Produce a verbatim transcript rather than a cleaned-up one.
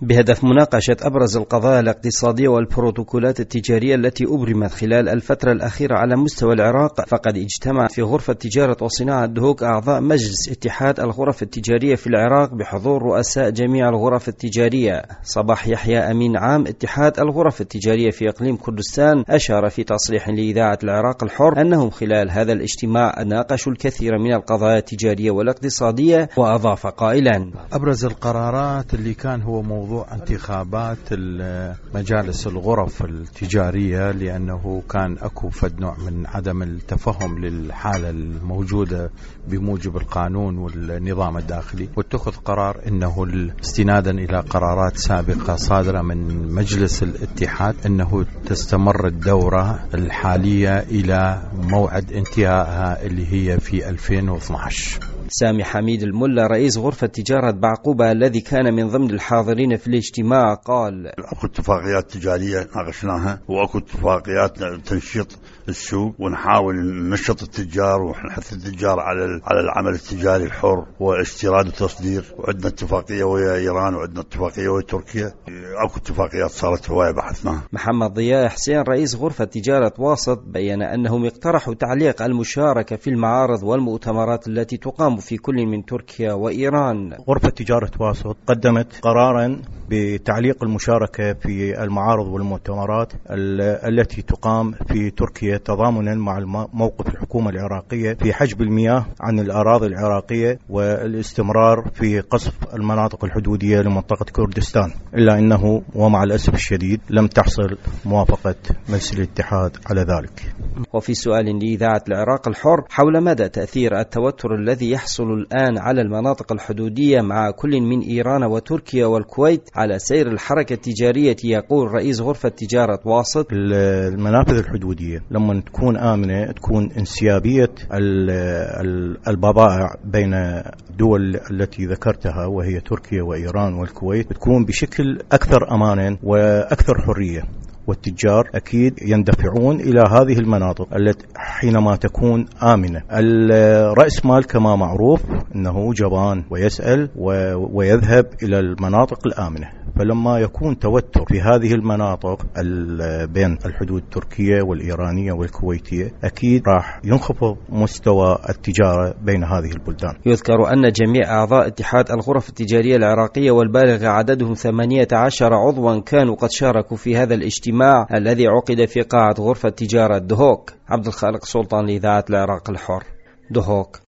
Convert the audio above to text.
بهدف مناقشة أبرز القضايا الاقتصادية والبروتوكولات التجارية التي أبرمت خلال الفترة الأخيرة على مستوى العراق، فقد اجتمع في غرفة تجارة وصناعة دهوك أعضاء مجلس اتحاد الغرف التجارية في العراق بحضور رؤساء جميع الغرف التجارية. صباح يحيى أمين عام اتحاد الغرف التجارية في إقليم كردستان أشار في تصريح لإذاعة العراق الحر أنهم خلال هذا الاجتماع ناقشوا الكثير من القضايا التجارية والاقتصادية، وأضاف قائلا: أبرز القرارات اللي كان هو موضوع انتخابات مجالس الغرف التجارية، لأنه كان أكو فد نوع من عدم التفهم للحالة الموجودة بموجب القانون والنظام الداخلي، واتخذ قرار أنه استنادا إلى قرارات سابقة صادرة من مجلس الاتحاد أنه تستمر الدورة الحالية إلى موعد انتهائها اللي هي في ألفين واثني عشر. سامي حميد الملا رئيس غرفة تجارة بعقوبة الذي كان من ضمن الحاضرين في الاجتماع قال: اكو اتفاقيات تجارية ناقشناها، واكو اتفاقيات تنشيط السوق، ونحاول ننشط التجار ونحث التجار على على العمل التجاري الحر واستيراد وتصدير. وعندنا اتفاقية ويا ايران، وعندنا اتفاقية ويا تركيا، اكو اتفاقيات صارت هواية بحثناها. محمد ضياء حسين رئيس غرفة تجارة واسط بين انهم اقترحوا تعليق المشاركة في المعارض والمؤتمرات التي تقام في كل من تركيا وإيران. غرفة تجارة واسط قدمت قرارا بتعليق المشاركة في المعارض والمؤتمرات التي تقام في تركيا تضامنا مع موقف الحكومة العراقية في حجب المياه عن الأراضي العراقية والاستمرار في قصف المناطق الحدودية لمنطقة كردستان، إلا أنه ومع الأسف الشديد لم تحصل موافقة مجلس الاتحاد على ذلك. وفي سؤال لإذاعة العراق الحر حول مدى تأثير التوتر الذي يحصل الآن على المناطق الحدودية مع كل من إيران وتركيا والكويت على سير الحركة التجارية، يقول رئيس غرفة تجارة واسط: المنافذ الحدودية لما تكون آمنة تكون انسيابية البضائع بين الدول التي ذكرتها وهي تركيا وإيران والكويت تكون بشكل أكثر أمانا وأكثر حرية، والتجار أكيد يندفعون إلى هذه المناطق التي حينما تكون آمنة. الرأس مال كما معروف أنه جبان ويسأل ويذهب إلى المناطق الآمنة، فلما يكون توتر في هذه المناطق بين الحدود التركية والإيرانية والكويتية أكيد راح ينخفض مستوى التجارة بين هذه البلدان. يذكر أن جميع أعضاء اتحاد الغرف التجارية العراقية والبالغ عددهم ثمانية عشر عضوا كانوا قد شاركوا في هذا الاجتماع الذي عقد في قاعة غرفة تجارة دهوك. عبد الخالق سلطان لإذاعة العراق الحر، دهوك.